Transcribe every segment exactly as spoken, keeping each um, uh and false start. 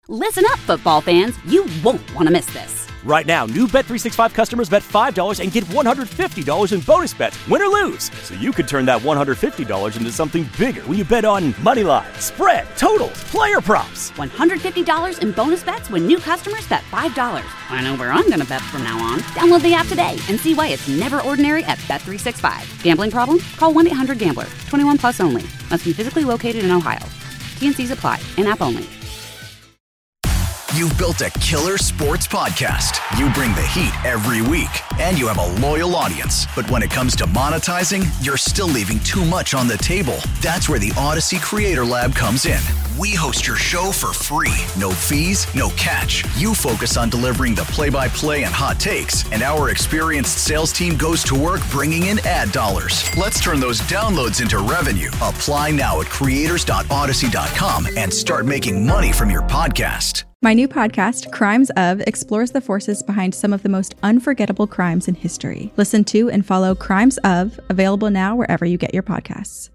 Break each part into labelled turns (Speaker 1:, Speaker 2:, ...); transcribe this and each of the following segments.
Speaker 1: Listen up, football fans. You won't want to miss this.
Speaker 2: Right now, new Bet three sixty-five customers bet five dollars and get one hundred fifty dollars in bonus bets, win or lose. So you could turn that one hundred fifty dollars into something bigger when you bet on money line, spread, totals, player props.
Speaker 1: one hundred fifty dollars in bonus bets when new customers bet five dollars. I know where I'm going to bet from now on. Download the app today and see why it's never ordinary at Bet three sixty-five. Gambling problem? Call one eight hundred gambler. twenty-one plus only. Must be physically located in Ohio. T N Cs apply. In-app only.
Speaker 3: You've built a killer sports podcast. You bring the heat every week, and you have a loyal audience. But when it comes to monetizing, you're still leaving too much on the table. That's where the Odyssey Creator Lab comes in. We host your show for free. No fees, no catch. You focus on delivering the play-by-play and hot takes, and our experienced sales team goes to work bringing in ad dollars. Let's turn those downloads into revenue. Apply now at creators dot odyssey dot com and start making money from your podcast.
Speaker 4: My new podcast, Crimes Of, explores the forces behind some of the most unforgettable crimes in history. Listen to and follow Crimes Of, available now wherever you get your podcasts.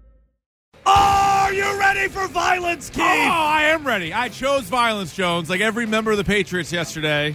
Speaker 5: Are you ready for violence, Keith?
Speaker 6: Oh, I am ready. I chose violence, Jones. Like every member of the Patriots yesterday,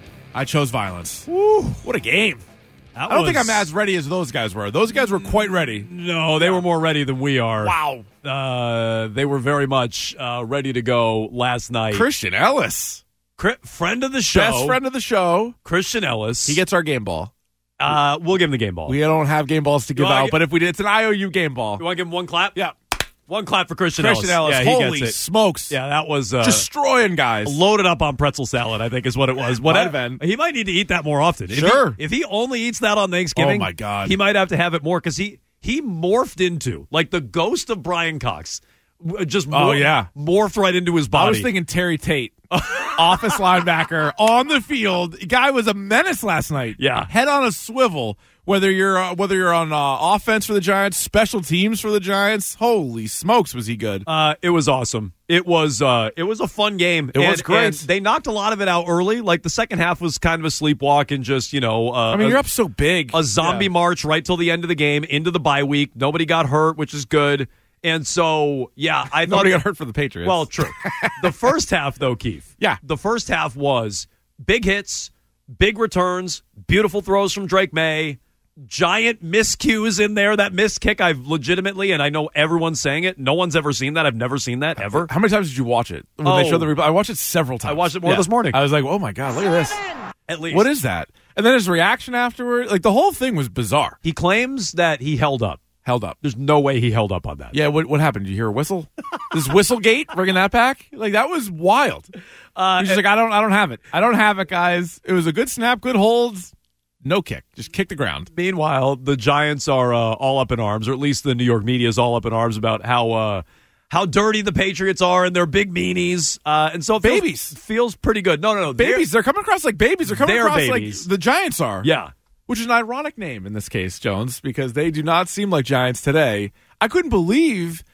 Speaker 6: I chose violence.
Speaker 5: Woo, what a game. That
Speaker 6: I don't
Speaker 5: was...
Speaker 6: think I'm as ready as those guys were. Those guys were quite ready.
Speaker 5: No, they were more ready than we are.
Speaker 6: Wow.
Speaker 5: Uh, they were very much uh, ready to go last night.
Speaker 6: Christian Ellis.
Speaker 5: Cri- friend of the show.
Speaker 6: Best friend of the show.
Speaker 5: Christian Ellis.
Speaker 6: He gets our game ball.
Speaker 5: Uh, we'll give him the game ball.
Speaker 6: We don't have game balls to give out,
Speaker 5: get...
Speaker 6: but if we did, it's an I O U game ball.
Speaker 5: You want to give him one clap?
Speaker 6: Yeah.
Speaker 5: One clap for Christian,
Speaker 6: Christian
Speaker 5: Ellis.
Speaker 6: Ellis.
Speaker 5: Yeah, he
Speaker 6: Holy
Speaker 5: gets it.
Speaker 6: smokes.
Speaker 5: Yeah, that was... Uh,
Speaker 6: destroying guys.
Speaker 5: Loaded up on pretzel salad, I think is what it was. What
Speaker 6: might have been.
Speaker 5: He might need to eat that more often. If
Speaker 6: Sure.
Speaker 5: He, if he only eats that on Thanksgiving,
Speaker 6: oh my God,
Speaker 5: he might have to have it more because he, he morphed into, like the ghost of Brian Cox. Just mor-
Speaker 6: oh, yeah.
Speaker 5: morphed right into his body.
Speaker 6: I was thinking Terry Tate, office linebacker, on the field. Guy was a menace last night.
Speaker 5: Yeah.
Speaker 6: Head on a swivel. Whether you're uh, whether you're on uh, offense for the Giants, special teams for the Giants, holy smokes, was he good?
Speaker 5: Uh, it was awesome. It was uh, it was a fun game.
Speaker 6: It
Speaker 5: and,
Speaker 6: was great.
Speaker 5: And they knocked a lot of it out early. Like the second half was kind of a sleepwalk and just you know. Uh,
Speaker 6: I mean,
Speaker 5: a,
Speaker 6: you're up so big.
Speaker 5: A zombie
Speaker 6: yeah.
Speaker 5: march right till the end of the game into the bye week. Nobody got hurt, which is good. And so, yeah, I thought
Speaker 6: nobody got hurt for the Patriots.
Speaker 5: Well, true. The first half, though, Keith.
Speaker 6: Yeah.
Speaker 5: The first half was big hits, big returns, beautiful throws from Drake May. Giant miscues in there. That missed kick, I've legitimately, and I know everyone's saying it. No one's ever seen that. I've never seen that ever.
Speaker 6: How many times did you watch it? When
Speaker 5: oh,
Speaker 6: they showed the replay? I watched it several times.
Speaker 5: I watched it more
Speaker 6: yeah.
Speaker 5: this morning.
Speaker 6: I was like, oh my God, look at this.
Speaker 5: At least.
Speaker 6: What is that? And then his reaction afterward, like the whole thing was bizarre.
Speaker 5: He claims that he held up.
Speaker 6: Held up.
Speaker 5: There's no way he held up on that.
Speaker 6: Yeah, what what happened? Did you hear a whistle? This Whistlegate, bringing that back? Like, that was wild. Uh, He's just like, I don't, I don't have it. I don't have it, guys. It was a good snap, good holds. No kick. Just kick the ground.
Speaker 5: Meanwhile, the Giants are uh, all up in arms, or at least the New York media is all up in arms about how uh, how dirty the Patriots are and they're big meanies. Uh, and so it feels,
Speaker 6: babies.
Speaker 5: feels pretty good. No, no, no.
Speaker 6: Babies. They're, they're coming across like babies. They're coming
Speaker 5: they're
Speaker 6: across
Speaker 5: babies.
Speaker 6: like the Giants are.
Speaker 5: Yeah.
Speaker 6: Which is an ironic name in this case, Jones, because they do not seem like Giants today. I couldn't believe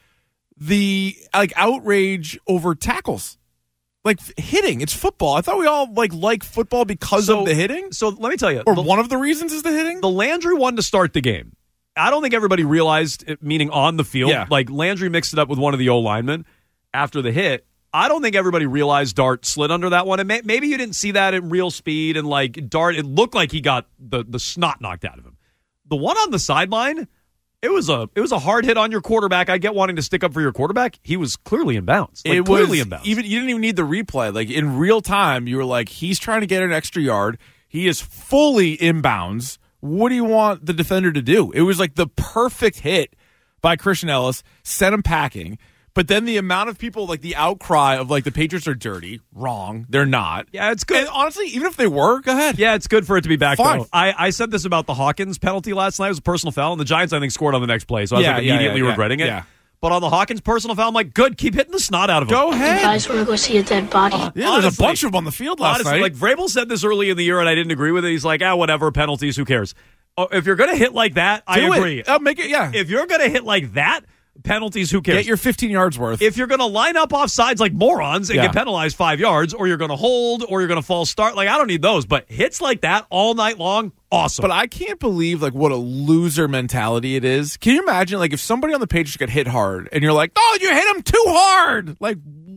Speaker 6: the like outrage over tackles. Like hitting, it's football. I thought we all like like football because
Speaker 5: so,
Speaker 6: of the hitting.
Speaker 5: So let me tell you,
Speaker 6: or
Speaker 5: the,
Speaker 6: one of the reasons is the hitting.
Speaker 5: The Landry one to start the game. I don't think everybody realized it, meaning on the field.
Speaker 6: Yeah.
Speaker 5: Like Landry mixed it up with one of the O linemen after the hit. I don't think everybody realized Dart slid under that one, and may, maybe you didn't see that in real speed. And like Dart, it looked like he got the the snot knocked out of him. The one on the sideline. It was a it was a hard hit on your quarterback. I get wanting to stick up for your quarterback. He was clearly in bounds. Like,
Speaker 6: it
Speaker 5: clearly
Speaker 6: was
Speaker 5: in bounds.
Speaker 6: Even you didn't even need the replay. Like in real time, you were like, he's trying to get an extra yard. He is fully inbounds. What do you want the defender to do? It was like the perfect hit by Christian Ellis, sent him packing. But then the amount of people, like the outcry of like the Patriots are dirty, wrong, they're not.
Speaker 5: Yeah, it's good.
Speaker 6: And honestly, even if they were, go ahead.
Speaker 5: Yeah, it's good for it to be back,
Speaker 6: Fine.
Speaker 5: though. I, I said this about the Hawkins penalty last night. It was a personal foul, and the Giants, I think, scored on the next play. So I was
Speaker 6: Yeah,
Speaker 5: like
Speaker 6: yeah,
Speaker 5: immediately
Speaker 6: yeah, yeah,
Speaker 5: regretting it.
Speaker 6: yeah.
Speaker 5: But on the Hawkins personal foul, I'm like, good, keep hitting the snot out of him.
Speaker 6: Go ahead.
Speaker 7: You guys want to go see a dead body?
Speaker 6: Yeah, there's
Speaker 5: Honestly,
Speaker 6: a bunch of them on the field last
Speaker 5: honestly,
Speaker 6: night.
Speaker 5: like Vrabel said this early in the year, and I didn't agree with it. He's like, ah, whatever, penalties, who cares? Oh, if you're going to hit like that, I
Speaker 6: Do
Speaker 5: agree.
Speaker 6: It. I'll make it, yeah.
Speaker 5: If you're going to hit like that, penalties, who cares?
Speaker 6: Get your fifteen yards worth.
Speaker 5: If you're going to line up off sides like morons and
Speaker 6: Yeah.
Speaker 5: get penalized five yards, or you're going to hold, or you're going to false start, like I don't need those. But hits like that all night long, awesome.
Speaker 6: But I can't believe like what a loser mentality it is. Can you imagine like if somebody on the Patriots got hit hard and you're like, oh, you hit him too hard? Like,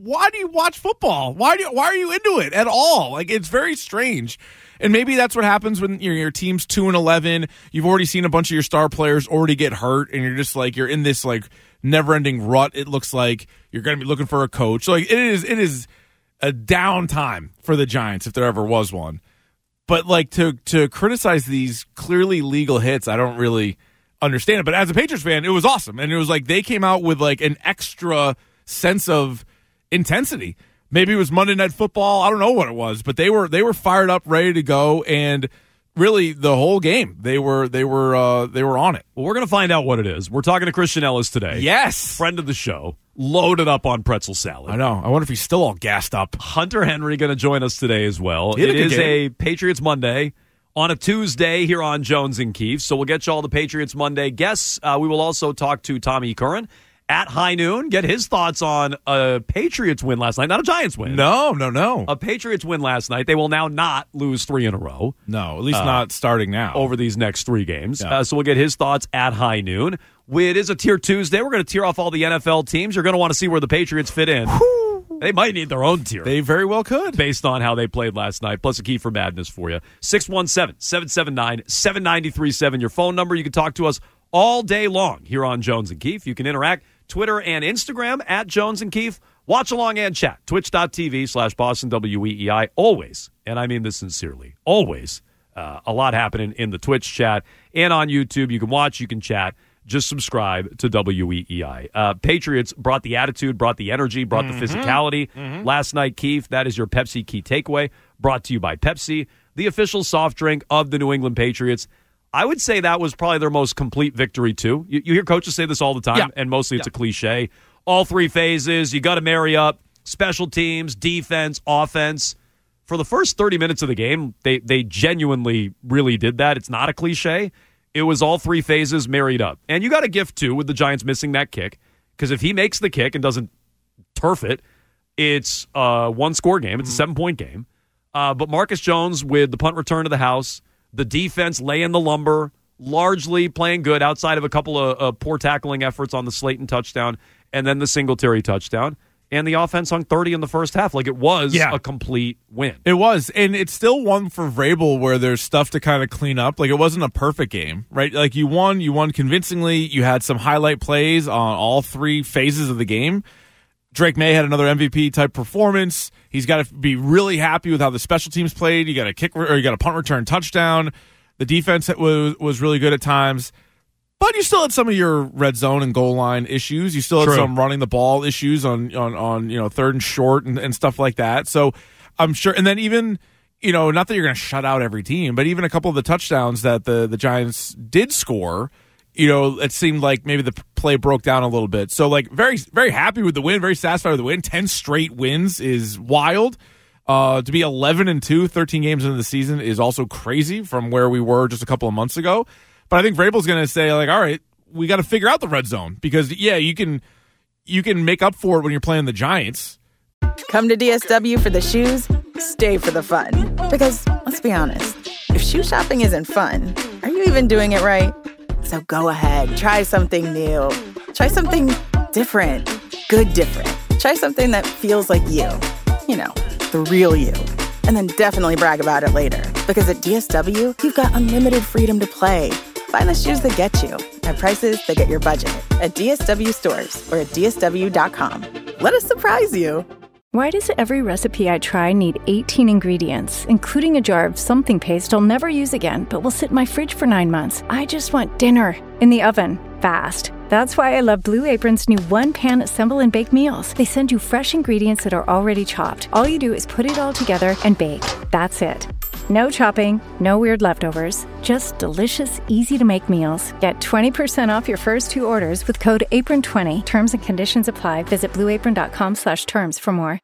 Speaker 6: why do you watch football? Why do you, why are you into it at all? Like, it's very strange. And maybe that's what happens when your your team's two and eleven. You've already seen a bunch of your star players already get hurt, and you're just like you're in this like never-ending rut. It looks like you're going to be looking for a coach. Like it is, it is a down time for the Giants if there ever was one. But like to to criticize these clearly legal hits, I don't really understand it. But as a Patriots fan, it was awesome, and it was like they came out with like an extra sense of intensity. Maybe it was Monday Night Football. I don't know what it was, but they were they were fired up, ready to go, and really the whole game they were they were uh, they were on it.
Speaker 5: Well, we're going to find out what it is. We're talking to Christian Ellis today.
Speaker 6: Yes,
Speaker 5: friend of the show, loaded up on pretzel salad.
Speaker 6: I know. I wonder if he's still all gassed up.
Speaker 5: Hunter Henry going to join us today as well.
Speaker 6: It
Speaker 5: is
Speaker 6: game.
Speaker 5: a Patriots Monday on a Tuesday here on Jones and Keefe. So we'll get you all the Patriots Monday guests. Uh, we will also talk to Tommy Curran at high noon, get his thoughts on a Patriots win last night, not a Giants win.
Speaker 6: No, no, no.
Speaker 5: A Patriots win last night. They will now not lose three in a row.
Speaker 6: No, at least
Speaker 5: uh,
Speaker 6: not starting now.
Speaker 5: Over these next three games.
Speaker 6: Yeah.
Speaker 5: Uh, so we'll get his thoughts at high noon. It is a Tier Tuesday. We're going to tier off all the N F L teams. You're going to want to see where the Patriots fit in. Whew. They might need their own tier.
Speaker 6: They very well could.
Speaker 5: Based on how they played last night. Plus a key for madness for you. six one seven, seven seven nine, seven nine three seven. Your phone number. You can talk to us all day long here on Jones and Keefe. You can interact Twitter and Instagram at Jones and Keefe. Watch along and chat. Twitch.tv slash Boston W E E I. Always, and I mean this sincerely, always uh, a lot happening in the Twitch chat and on YouTube. You can watch, you can chat. Just subscribe to W E E I. Uh, Patriots brought the attitude, brought the energy, brought mm-hmm. the physicality. Mm-hmm. Last night, Keefe, that is your Pepsi key takeaway, brought to you by Pepsi, the official soft drink of the New England Patriots. I would say that was probably their most complete victory, too. You, you hear coaches say this all the time, yeah. and mostly it's yeah. a cliche. All three phases, you got to marry up, special teams, defense, offense. For the first thirty minutes of the game, they, they genuinely really did that. It's not a cliche. It was all three phases married up. And you got a gift, too, with the Giants missing that kick, because if he makes the kick and doesn't turf it, it's a one-score game. It's a seven-point game. Uh, but Marcus Jones with the punt return to the house, the defense laying the lumber, largely playing good outside of a couple of uh, poor tackling efforts on the Slayton touchdown and then the Singletary touchdown. And the offense hung thirty in the first half. Like, it was yeah. a complete win.
Speaker 6: It was. And it's still one for Vrabel where there's stuff to kind of clean up. Like, it wasn't a perfect game, right? Like, you won. You won convincingly. You had some highlight plays on all three phases of the game. Drake May had another M V P-type performance. He's got to be really happy with how the special teams played. You got a kick or you got a punt return touchdown. The defense was was really good at times. But you still had some of your red zone and goal line issues. You still had
Speaker 5: True.
Speaker 6: some running the ball issues on on, on you know third and short and, and stuff like that. So I'm sure. And then even you know not that you're going to shut out every team, but even a couple of the touchdowns that the the Giants did score, you know, it seemed like maybe the play broke down a little bit. So like very very happy with the win, very satisfied with the win. Ten straight wins is wild. Uh, to be eleven and two, thirteen games into the season is also crazy from where we were just a couple of months ago. But I think Vrabel's going to say, like, all right, we got to figure out the red zone because, yeah, you can you can make up for it when you're playing the Giants.
Speaker 7: Come to D S W for the shoes, stay for the fun. Because, let's be honest, if shoe shopping isn't fun, are you even doing it right? So go ahead, try something new. Try something different. Good different. Try something that feels like you. You know, the real you. And then definitely brag about it later. Because at D S W, you've got unlimited freedom to play. Find the shoes that get you at prices that get your budget at D S W stores or at D S W dot com. Let us surprise you.
Speaker 8: Why does every recipe I try need eighteen ingredients, including a jar of something paste I'll never use again, but will sit in my fridge for nine months? I just want dinner in the oven, fast. That's why I love Blue Apron's new one-pan assemble and bake meals. They send you fresh ingredients that are already chopped. All you do is put it all together and bake. That's it. No chopping, no weird leftovers, just delicious, easy-to-make meals. Get twenty percent off your first two orders with code apron twenty. Terms and conditions apply. Visit blue apron dot com slash terms for more.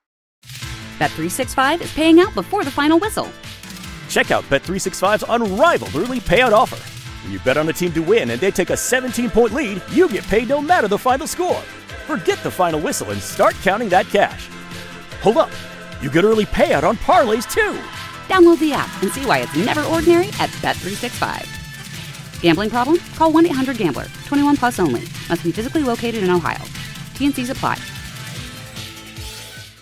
Speaker 1: Bet three sixty-five is paying out before the final whistle.
Speaker 2: Check out Bet three sixty-five's unrivaled early payout offer. When you bet on a team to win and they take a seventeen-point lead, you get paid no matter the final score. Forget the final whistle and start counting that cash. Hold up. You get early payout on parlays, too.
Speaker 1: Download the app and see why it's never ordinary at Bet three sixty-five. Gambling problem? Call one eight hundred gambler. twenty-one plus only. Must be physically located in Ohio. T and C's apply.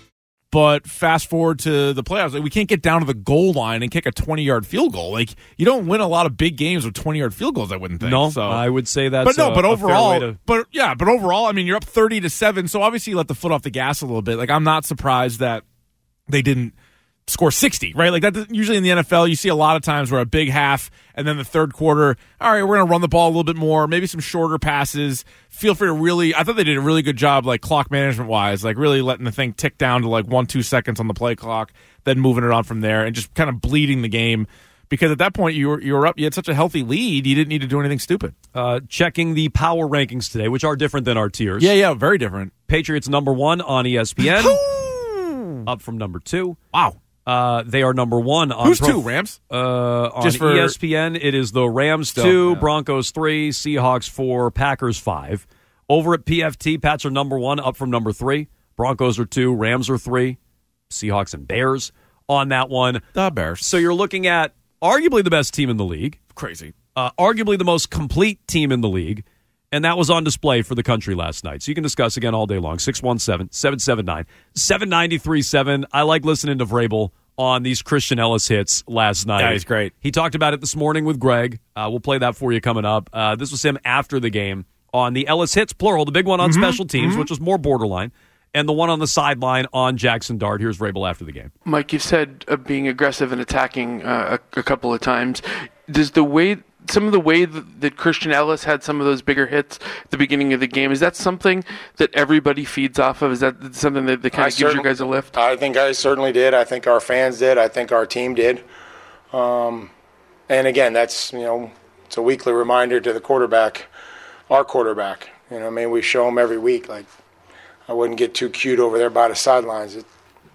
Speaker 6: But fast forward to the playoffs, like, we can't get down to the goal line and kick a twenty-yard field goal. Like, you don't win a lot of big games with twenty-yard field goals, I wouldn't think.
Speaker 5: No,
Speaker 6: so.
Speaker 5: I would say that's
Speaker 6: But no,
Speaker 5: a,
Speaker 6: but
Speaker 5: a
Speaker 6: overall,
Speaker 5: fair way to...
Speaker 6: but yeah, but overall, I mean, you're up thirty to seven, so obviously you let the foot off the gas a little bit. Like, I'm not surprised that they didn't score sixty, right? Like, that usually in the N F L, you see a lot of times where a big half and then the third quarter, all right, we're going to run the ball a little bit more, maybe some shorter passes. Feel free to really, I thought they did a really good job, like, clock management wise, like really letting the thing tick down to like one, two seconds on the play clock, then moving it on from there and just kind of bleeding the game. Because at that point, you were, you were up, you had such a healthy lead, you didn't need to do anything stupid.
Speaker 5: Uh, checking the power rankings today, which are different than our tiers.
Speaker 6: Yeah, yeah, very different.
Speaker 5: Patriots number one on E S P N, up from number two.
Speaker 6: Wow.
Speaker 5: Uh, they are number one on
Speaker 6: Who's
Speaker 5: Pro-
Speaker 6: two, Rams?
Speaker 5: Uh, on
Speaker 6: Just for-
Speaker 5: E S P N, it is the Rams
Speaker 6: Still,
Speaker 5: two,
Speaker 6: yeah.
Speaker 5: Broncos three, Seahawks four, Packers five. Over at P F T, Pats are number one, up from number three. Broncos are two, Rams are three, Seahawks and Bears on that one.
Speaker 6: The Bears.
Speaker 5: So you're looking at arguably the best team in the league,
Speaker 6: Crazy.
Speaker 5: uh, arguably the most complete team in the league, and that was on display for the country last night. So you can discuss again all day long. six one seven, seven seven nine, seven nine three seven. I like listening to Vrabel on these Christian Ellis hits last night.
Speaker 6: Yeah, he's great.
Speaker 5: He talked about it this morning with Greg. Uh, we'll play that for you coming up. Uh, this was him after the game on the Ellis hits, plural, the big one on
Speaker 6: Mm-hmm.
Speaker 5: special teams,
Speaker 6: Mm-hmm.
Speaker 5: which was more borderline, and the one on the sideline on Jackson Dart. Here's Vrabel after the game.
Speaker 9: Mike, you've said uh, being aggressive and attacking uh, a, a couple of times. Does the way, some of the way that, that Christian Ellis had some of those bigger hits at the beginning of the game, is that something that everybody feeds off of? Is that something that, that kind
Speaker 10: I
Speaker 9: of gives you
Speaker 10: certain-
Speaker 9: guys a lift?
Speaker 10: I think I certainly did. I think our fans did. I think our team did. Um, and again, that's, you know, it's a weekly reminder to the quarterback, our quarterback. You know, I mean, we show him every week. Like, I wouldn't get too cute over there by the sidelines. It,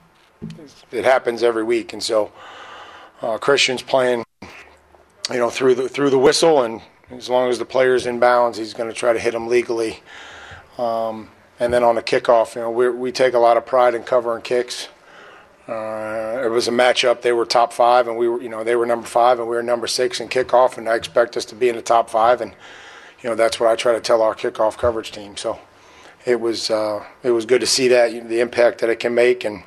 Speaker 10: it happens every week. And so uh, Christian's playing, you know, through the through the whistle, and as long as the player's in bounds, he's going to try to hit him legally. Um, and then on the kickoff, you know, we we take a lot of pride in covering kicks. Uh, it was a matchup. They were top five, and we were, you know, they were number five, and we were number six in kickoff. And I expect us to be in the top five, and you know, that's what I try to tell our kickoff coverage team. So it was uh, it was good to see that, the impact that it can make, and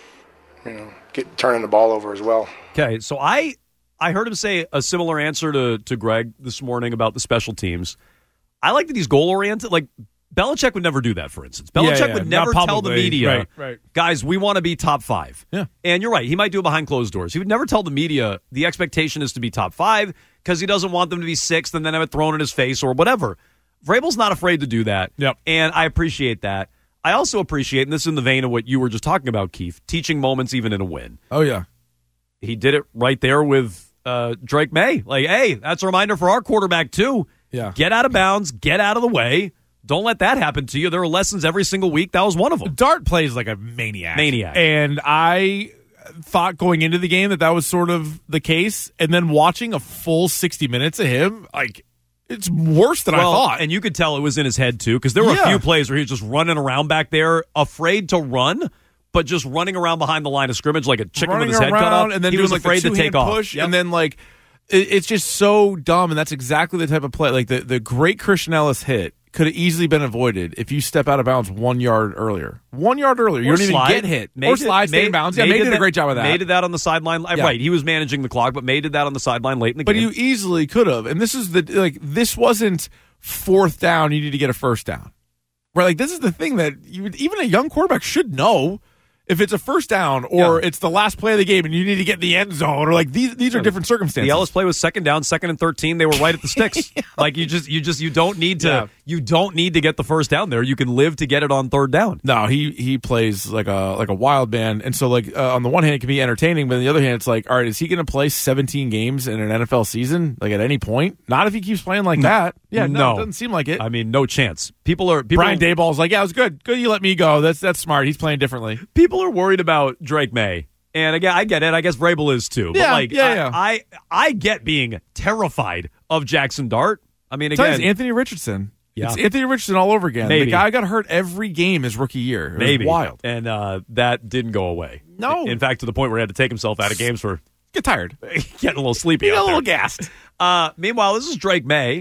Speaker 10: you know, get turning the ball over as well.
Speaker 5: Okay, so I I heard him say a similar answer to to Greg this morning about the special teams. I like that he's goal oriented. Like, Belichick would never do that, for instance. Belichick
Speaker 6: Yeah, yeah,
Speaker 5: would
Speaker 6: not
Speaker 5: never tell the
Speaker 6: publicly.
Speaker 5: media,
Speaker 6: Right, right.
Speaker 5: guys, we want to be top five.
Speaker 6: Yeah.
Speaker 5: And you're right. He might do it behind closed doors. He would never tell the media the expectation is to be top five because he doesn't want them to be sixth and then have it thrown in his face or whatever. Vrabel's not afraid to do that.
Speaker 6: Yep.
Speaker 5: And I appreciate that. I also appreciate, and this is in the vein of what you were just talking about, Keith, teaching moments even in a win.
Speaker 6: Oh, yeah.
Speaker 5: He did it right there with uh, Drake May. Like, hey, that's a reminder for our quarterback, too.
Speaker 6: Yeah.
Speaker 5: Get out of bounds. Get out of the way. Don't let that happen to you. There are lessons every single week. That was one of them.
Speaker 6: Dart plays like a maniac.
Speaker 5: Maniac.
Speaker 6: And I thought going into the game that that was sort of the case. And then watching a full sixty minutes of him, like, it's worse than
Speaker 5: well,
Speaker 6: I thought.
Speaker 5: And you could tell it was in his head, too, because there were
Speaker 6: Yeah.
Speaker 5: a few plays where he was just running around back there, afraid to run, but just running around behind the line of scrimmage like a chicken
Speaker 6: running
Speaker 5: with his head cut
Speaker 6: around
Speaker 5: off.
Speaker 6: and then
Speaker 5: he
Speaker 6: doing
Speaker 5: was
Speaker 6: like
Speaker 5: afraid
Speaker 6: the
Speaker 5: to take
Speaker 6: two-hand
Speaker 5: off.
Speaker 6: push,
Speaker 5: Yep.
Speaker 6: and then like it, it's just so dumb. And that's exactly the type of play. Like the the great Christian Ellis hit could have easily been avoided if you step out of bounds one yard earlier. One yard earlier, you
Speaker 5: Or
Speaker 6: don't even
Speaker 5: slide.
Speaker 6: get hit.
Speaker 5: May
Speaker 6: or
Speaker 5: did-
Speaker 6: slide, stay
Speaker 5: May-
Speaker 6: in bounds. Yeah,
Speaker 5: May
Speaker 6: May did,
Speaker 5: did
Speaker 6: a great job of that.
Speaker 5: May did that on the sideline.
Speaker 6: Yeah.
Speaker 5: Right, he was managing the clock, but May did that on the sideline late in the
Speaker 6: But
Speaker 5: game.
Speaker 6: you easily could have. And this is the like this wasn't fourth down. You need to get a first down. Right? Like this is the thing that you, even a young quarterback should know. If it's a first down or
Speaker 5: Yeah.
Speaker 6: it's the last play of the game and you need to get in the end zone, or like these these are different circumstances.
Speaker 5: The Ellis play was second down, second and thirteen. They were right at the sticks. yeah. Like you just, you just, you don't need to,
Speaker 6: Yeah.
Speaker 5: you don't need to get the first down there. You can live to get it on third down.
Speaker 6: No, he he plays like a like a wild man, and so like uh, on the one hand it can be entertaining, but on the other hand it's like, all right, is he going to play seventeen games in an N F L season? Like at any point? Not if he keeps playing like that. Yeah, no,
Speaker 5: No.
Speaker 6: it doesn't seem like it.
Speaker 5: I mean, no chance. People are people.
Speaker 6: Brian Daboll's like, yeah, it was good. Good, you let me go. That's that's smart. He's playing differently.
Speaker 5: People are worried about Drake May. And again, I get it. I guess Vrabel is too. But
Speaker 6: Yeah,
Speaker 5: like,
Speaker 6: yeah,
Speaker 5: I,
Speaker 6: yeah.
Speaker 5: I, I get being terrified of Jackson Dart. I mean,
Speaker 6: It's
Speaker 5: again,
Speaker 6: Anthony Richardson.
Speaker 5: Yeah.
Speaker 6: It's Anthony Richardson all over again.
Speaker 5: Maybe.
Speaker 6: The guy got hurt every game his rookie year. It was
Speaker 5: maybe
Speaker 6: wild.
Speaker 5: and uh, that didn't go away.
Speaker 6: No.
Speaker 5: In fact, to the point where he had to take himself out of games for
Speaker 6: Get tired.
Speaker 5: getting a little sleepy.
Speaker 6: Get a
Speaker 5: out
Speaker 6: little
Speaker 5: there.
Speaker 6: gassed.
Speaker 5: Uh, meanwhile, this is Drake May.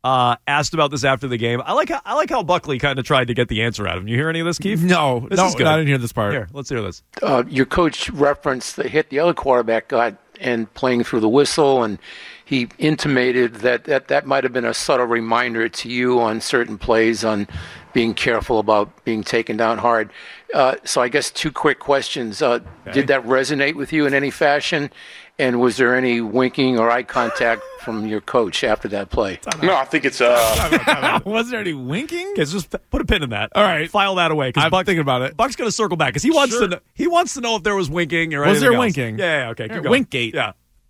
Speaker 5: uh, asked about this after the game. I like how, I like how Buckley kind of tried to get the answer out of him. You hear any of this, Keith?
Speaker 6: No,
Speaker 5: this
Speaker 6: no,
Speaker 5: is good.
Speaker 6: I didn't hear this part.
Speaker 5: Here, let's hear this.
Speaker 11: Uh, your coach referenced the hit the other quarterback got and playing through the whistle, and he intimated that that, that might have been a subtle reminder to you on certain plays on being careful about being taken down hard. Uh, so I guess two quick questions. Uh, okay. Did that resonate with you in any fashion? And was there any winking or eye contact from your coach after that play?
Speaker 12: No, I think it's... Uh...
Speaker 6: was there any winking?
Speaker 5: Okay, just put a pin in that.
Speaker 6: All right.
Speaker 5: File that away.
Speaker 6: I'm
Speaker 5: Buck,
Speaker 6: thinking about it.
Speaker 5: Buck's going to circle back because he wants
Speaker 6: sure.
Speaker 5: to know, he wants to know if there was winking or
Speaker 6: was
Speaker 5: anything
Speaker 6: there
Speaker 5: else.
Speaker 6: winking?
Speaker 5: Yeah, yeah, okay. Keep going.
Speaker 6: Winkgate.
Speaker 5: Yeah.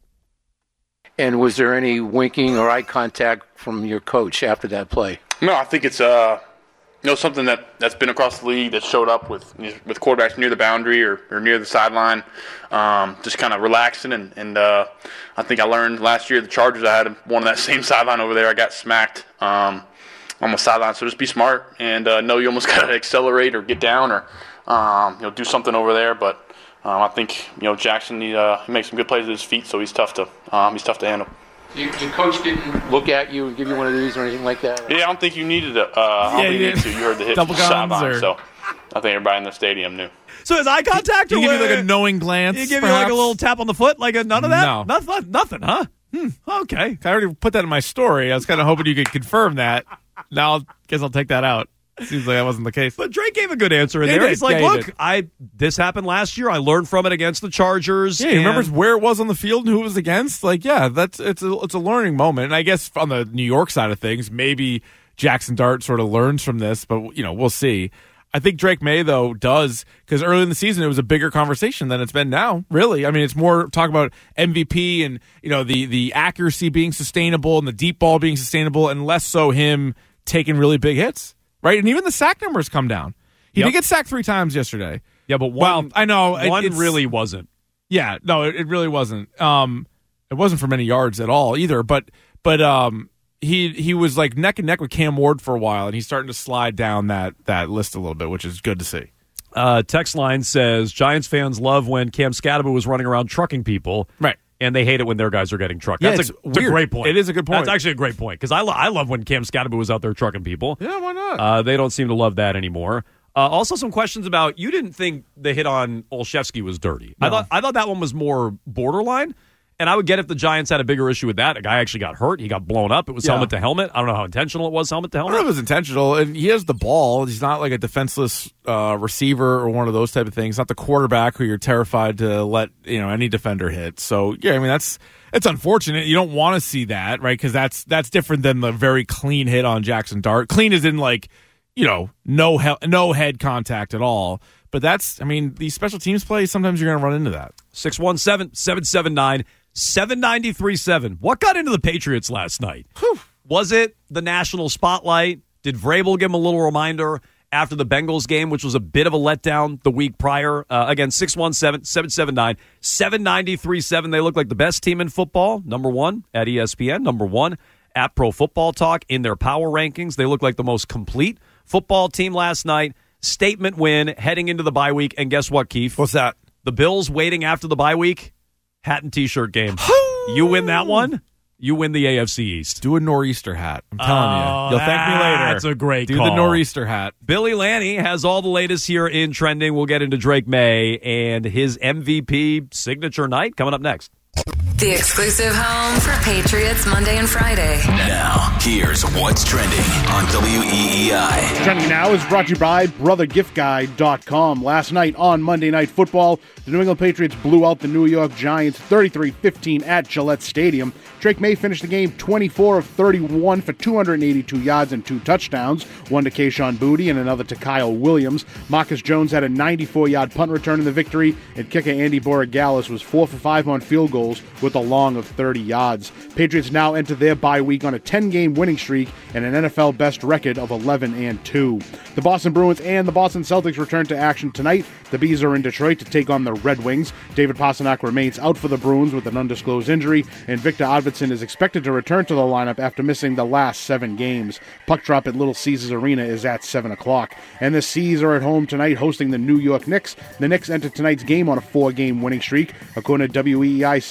Speaker 11: And was there any winking or eye contact from your coach after that play?
Speaker 12: No, I think it's... Uh... You know, something that, that's been across the league that showed up with with quarterbacks near the boundary or, or near the sideline, um, just kind of relaxing. And, and uh, I think I learned last year at the Chargers, I had one on that same sideline over there. I got smacked um, on the sideline. So just be smart and uh, know you almost got to accelerate or get down or um, you know do something over there. But um, I think you know Jackson he, uh, he makes some good plays with his feet, so he's tough to um, he's tough to handle.
Speaker 11: Your, your coach didn't look at you and give you one of these or anything like that?
Speaker 12: Yeah, I don't think you needed it. Uh, I don't
Speaker 6: yeah,
Speaker 12: think you needed to. You heard the hit from the sideline,
Speaker 6: or...
Speaker 12: so I think everybody in the stadium knew.
Speaker 5: So his eye contact?
Speaker 6: He,
Speaker 5: or
Speaker 6: he give you like a knowing glance?
Speaker 5: He give
Speaker 6: perhaps?
Speaker 5: you like a little tap on the foot? Like a, none of that?
Speaker 6: No.
Speaker 5: Nothing, nothing, huh? Hmm, okay.
Speaker 6: I already put that in my story. I was kind of hoping you could confirm that. Now I guess I'll take that out. Seems like that wasn't the case.
Speaker 5: But Drake gave a good answer in
Speaker 6: he
Speaker 5: there.
Speaker 6: Did.
Speaker 5: He's like,
Speaker 6: yeah,
Speaker 5: look, I this happened last year. I learned from it against the Chargers.
Speaker 6: Yeah, he remembers where it was on the field and who it was against. Like, yeah, that's it's a, it's a learning moment. And I guess on the New York side of things, maybe Jackson Dart sort of learns from this, but, you know, we'll see. I think Drake May, though, does, because early in the season it was a bigger conversation than it's been now, really. I mean, it's more talk about M V P and, you know, the, the accuracy being sustainable and the deep ball being sustainable and less so him taking really big hits. Right, and even the sack numbers come down. He
Speaker 5: yep.
Speaker 6: did get sacked three times yesterday.
Speaker 5: Yeah, but one,
Speaker 6: well, I know
Speaker 5: one
Speaker 6: it,
Speaker 5: really wasn't.
Speaker 6: Yeah, no, it, it really wasn't. Um, it wasn't for many yards at all either. But but um, he he was like neck and neck with Cam Ward for a while, and he's starting to slide down that that list a little bit, which is good to see.
Speaker 5: Uh, text line says Giants fans love when Cam Scadaboo was running around trucking people,
Speaker 6: right?
Speaker 5: And they hate it when their guys are getting trucked.
Speaker 6: Yeah,
Speaker 5: That's
Speaker 6: it's
Speaker 5: a, it's a great point.
Speaker 6: It is a good point.
Speaker 5: That's actually a great point because I, lo- I love when Cam Scadaboo was out there trucking people.
Speaker 6: Yeah, why not?
Speaker 5: Uh, they don't seem to love that anymore. Uh, also, some questions about you didn't think the hit on Olszewski was dirty.
Speaker 6: No.
Speaker 5: I thought I thought that one was more borderline. And I would get if the Giants had a bigger issue with that. A guy actually got hurt. He got blown up. It was
Speaker 6: yeah.
Speaker 5: helmet to helmet. I don't know how intentional it was, helmet to
Speaker 6: I
Speaker 5: helmet.
Speaker 6: don't know if it was intentional. And he has the ball. He's not like a defenseless uh, receiver or one of those type of things. Not the quarterback who you're terrified to let you know any defender hit. So, yeah, I mean, that's it's unfortunate. You don't want to see that, right? Because that's, that's different than the very clean hit on Jackson Dart. Clean is in, like, you know, no he- no head contact at all. But that's, I mean, these special teams plays, sometimes you're going to run into that.
Speaker 5: six one seven, seven seven nine, seven nine three seven. What got into the Patriots last night?
Speaker 6: Whew.
Speaker 5: Was it the national spotlight? Did Vrabel give him a little reminder after the Bengals game, which was a bit of a letdown the week prior? Uh, again, six one seven, seven seven nine, seven nine three seven. They look like the best team in football, number one at E S P N, number one at Pro Football Talk in their power rankings. They look like the most complete football team last night. Statement win heading into the bye week. And guess what, Keith?
Speaker 6: What's that?
Speaker 5: The Bills waiting after the bye week. Hat and T-shirt game. You win that one, you win the A F C East.
Speaker 6: Do a nor'easter hat. I'm telling
Speaker 5: oh,
Speaker 6: you. You'll thank me later.
Speaker 5: That's a great
Speaker 6: Do
Speaker 5: call.
Speaker 6: the nor'easter hat.
Speaker 5: Billy Lanny has all the latest here in trending. We'll get into Drake May and his M V P signature night coming up next.
Speaker 13: The exclusive home for Patriots Monday and Friday.
Speaker 3: Now, here's what's trending on W E E I.
Speaker 14: Trending now is brought to you by brother gift guide dot com. Last night on Monday Night Football, the New England Patriots blew out the New York Giants thirty-three fifteen at Gillette Stadium. Drake May finished the game twenty-four of thirty-one for two hundred eighty-two yards and two touchdowns, one to Kayshon Boutte and another to Kyle Williams. Marcus Jones had a ninety-four-yard punt return in the victory, and kicker Andy Borregales was four for five on field goals with a long of thirty yards. Patriots now enter their bye week on a ten-game winning streak and an N F L best record of eleven and two. The Boston Bruins and the Boston Celtics return to action tonight. The Bees are in Detroit to take on the Red Wings. David Pastrnak remains out for the Bruins with an undisclosed injury, and Victor Arvidsson is expected to return to the lineup after missing the last seven games. Puck drop at Little Caesars Arena is at seven o'clock. And the Seas are at home tonight hosting the New York Knicks. The Knicks enter tonight's game on a four-game winning streak. According to W E E I, Celtics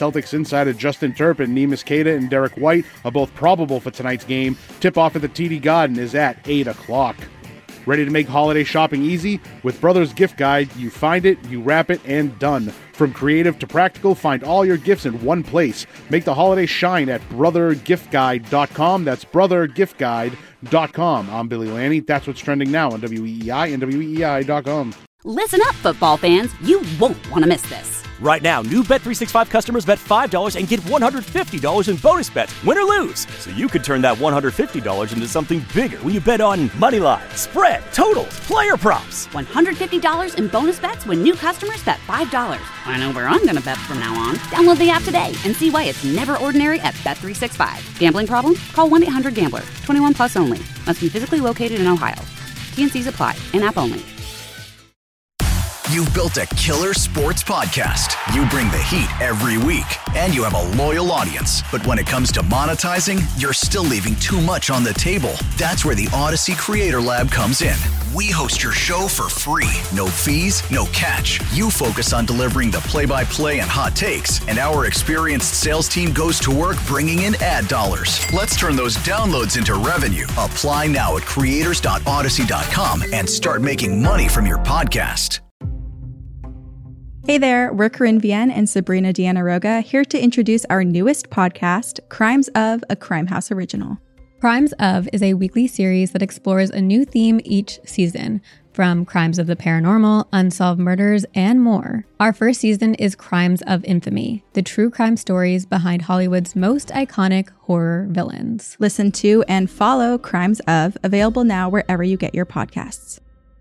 Speaker 14: cited Justin Turpin, Neemias Queta, and Derek White are both probable for tonight's game. Tip-off at the T D Garden is at eight o'clock. Ready to make holiday shopping easy? With Brothers Gift Guide, you find it, you wrap it, and done. From creative to practical, find all your gifts in one place. Make the holiday shine at brother gift guide dot com. That's brother gift guide dot com. I'm Billy Lanny. That's what's trending now on W E E I and W E E I dot com.
Speaker 1: Listen up, football fans. You won't want to miss this.
Speaker 2: Right now, new Bet three sixty-five customers bet five dollars and get one hundred fifty dollars in bonus bets, win or lose. So you could turn that one hundred fifty dollars into something bigger when you bet on money line, spread, totals, player props.
Speaker 1: one hundred fifty dollars in bonus bets when new customers bet five dollars. I know where I'm going to bet from now on. Download the app today and see why it's never ordinary at Bet three sixty-five. Gambling problem? Call one eight hundred gambler. twenty-one plus only. Must be physically located in Ohio. T and C's apply. In-app only.
Speaker 3: You've built a killer sports podcast. You bring the heat every week, and you have a loyal audience. But when it comes to monetizing, you're still leaving too much on the table. That's where the Odyssey Creator Lab comes in. We host your show for free. No fees, no catch. You focus on delivering the play-by-play and hot takes, and our experienced sales team goes to work bringing in ad dollars. Let's turn those downloads into revenue. Apply now at creators dot odyssey dot com and start making money from your podcast.
Speaker 4: Hey there, we're Corinne Vienne and Sabrina Deanna Roga, here to introduce our newest podcast, Crimes of, a Crime House original.
Speaker 15: Crimes of is a weekly series that explores a new theme each season, from crimes of the paranormal, unsolved murders, and more. Our first season is Crimes of Infamy, the true crime stories behind Hollywood's most iconic horror villains.
Speaker 4: Listen to and follow Crimes of, available now wherever you get your podcasts.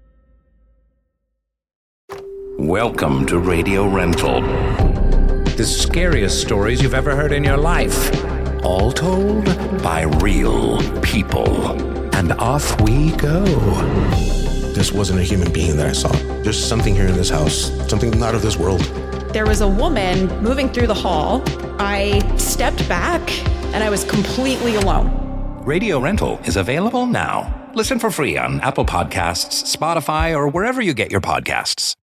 Speaker 16: Welcome to Radio Rental. The scariest stories you've ever heard in your life. All told by real people. And off we go.
Speaker 17: This wasn't a human being that I saw. There's something here in this house. Something not of this world.
Speaker 18: There was a woman moving through the hall. I stepped back and I was completely alone.
Speaker 16: Radio Rental is available now. Listen for free on Apple Podcasts, Spotify, or wherever you get your podcasts.